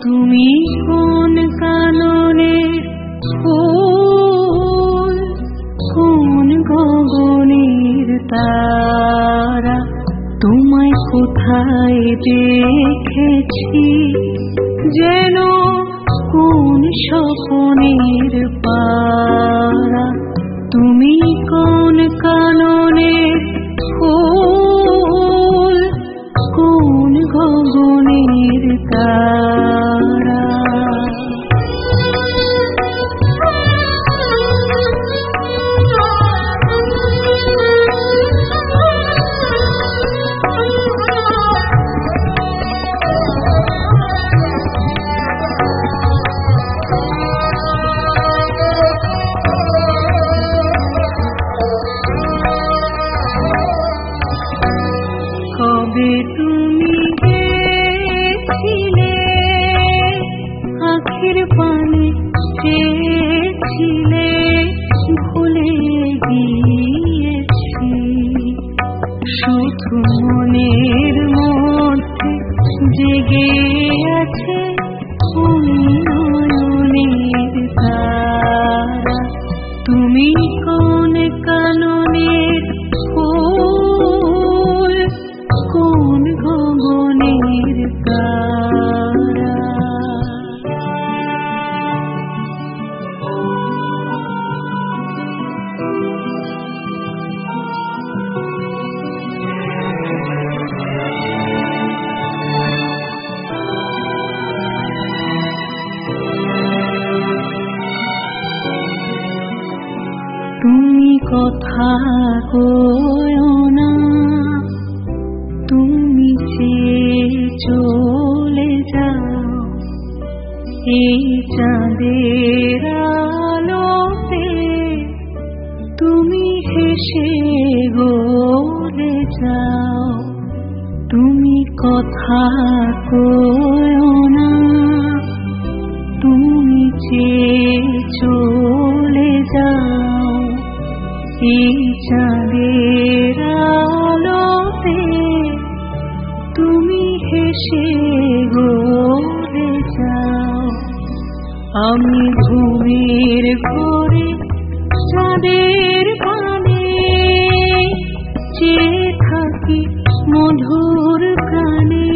তুমি কোন কাননের ফুল, কোন গগনের তারা, তোমায় কোথায় দেখেছি যেন কোন স্বপনের পারা। তুমি কোন কাননের ফুল, কোন গগনের তারা। কবে তুমি গেছিলে, আখের পানে চেয়েছিলে, ভুলে গিয়েছি। শুধু মনের মধ্যে জেগে আছে নয়নের তারা। তুমি কোন কাননের ফুল, কোন গগনের তারা। তুমি কথা কয়ো না, তুমি চেয়ে চলে যাও এই চাঁদের আলোতে। তুমি হেসে গলে যাও, তুমি কথা কয়ো না, তুমি চেয়ে চলে যাও এই চাঁদের আলোতে। তুমি হেসে গলে যাও। আমি ঘুমের ঘরে চাঁদের পানে চেয়ে থাকি মধুর গানে।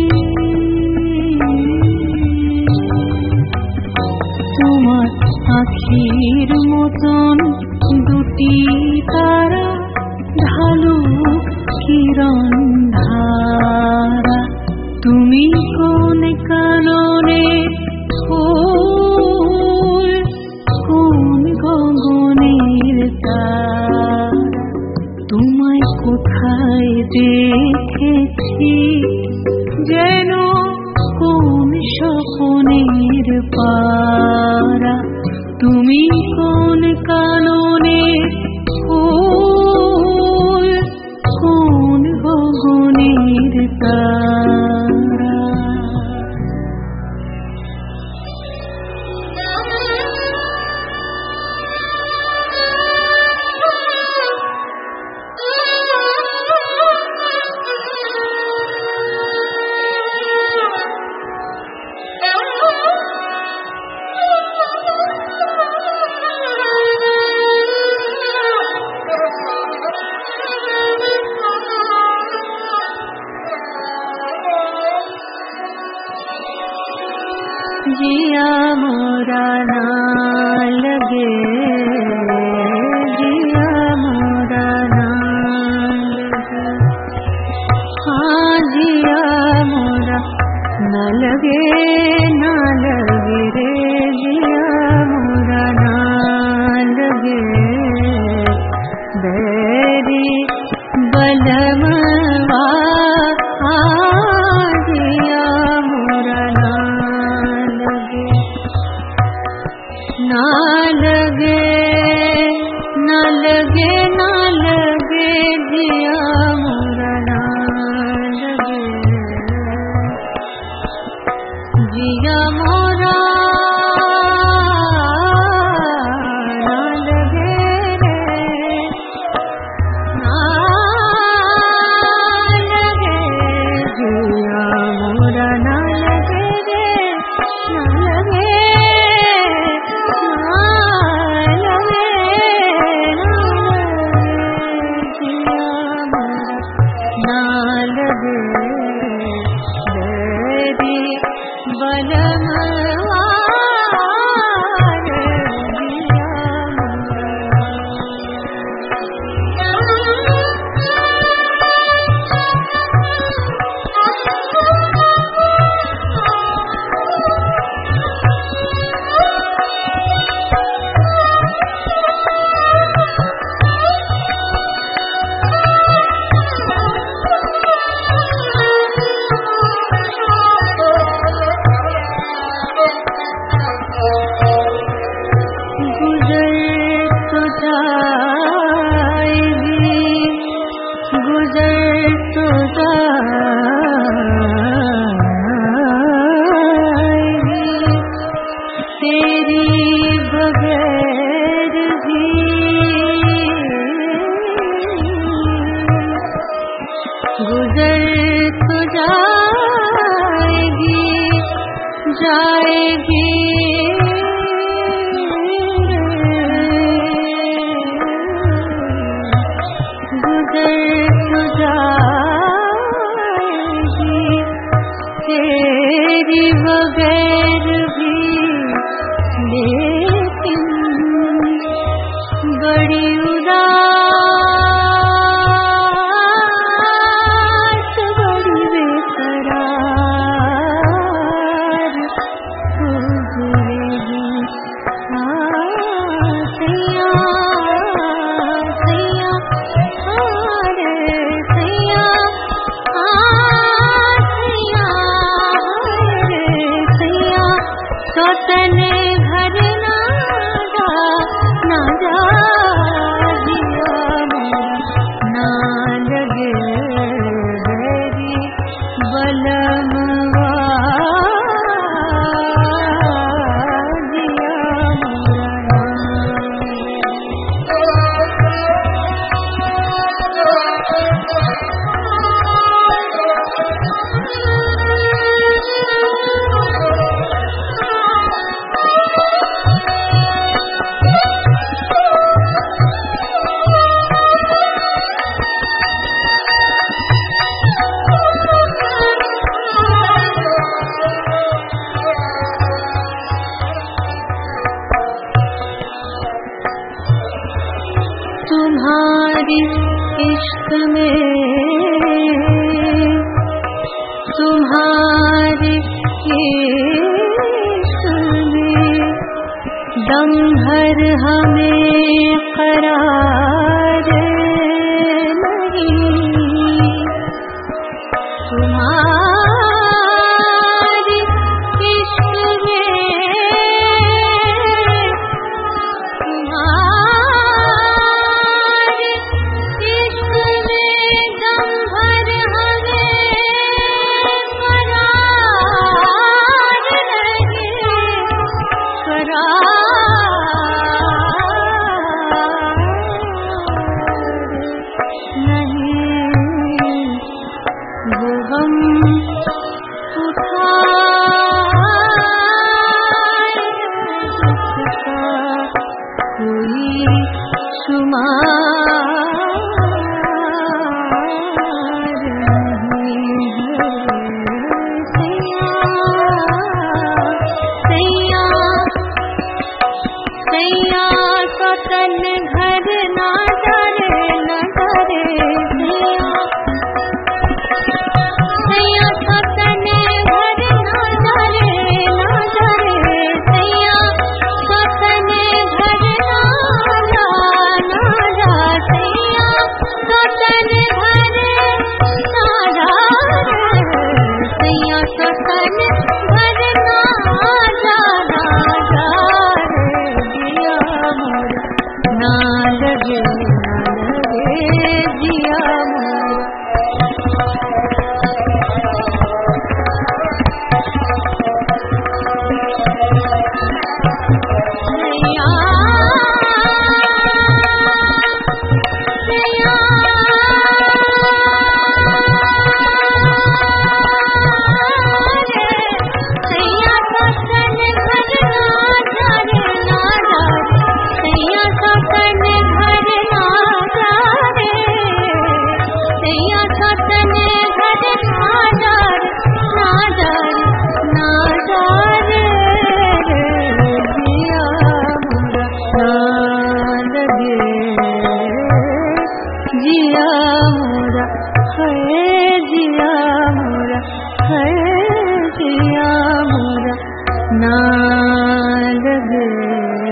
তোমার আখির মতন দুটি তারা, ঢালু কিরণ ধারা। তুমি কোন কাননের ফুল, কোন গগনের তারা। তোমায় কোথায় দেখেছি যেন কোন স্বপনের পারা। তুমি কোন কাননের ফুল, কোন গগনের তারা। जिया मोरा ना लगे, जिया मोरा ना लगे, हाँ जिया मोरा ना लगे, ना लगे रे जिया मोरा ना लगे। बैरी बलमवा जिया मोरा ना लगे जाएगी गुजर तो जाएगी तेरी बगैर भी लेकिन बड़ी उदास बड़ी बेकरार हो गुजरेगी सैया सैया रे सैया सैया रे सैया सौतने घर ना जा जिया ना लगे बेरी बलमवा जिया तुम्हारी इश्क में तुम्हारी इश्क में दम भर हमें करार नहीं तुम्हारी इश्क में ना लगे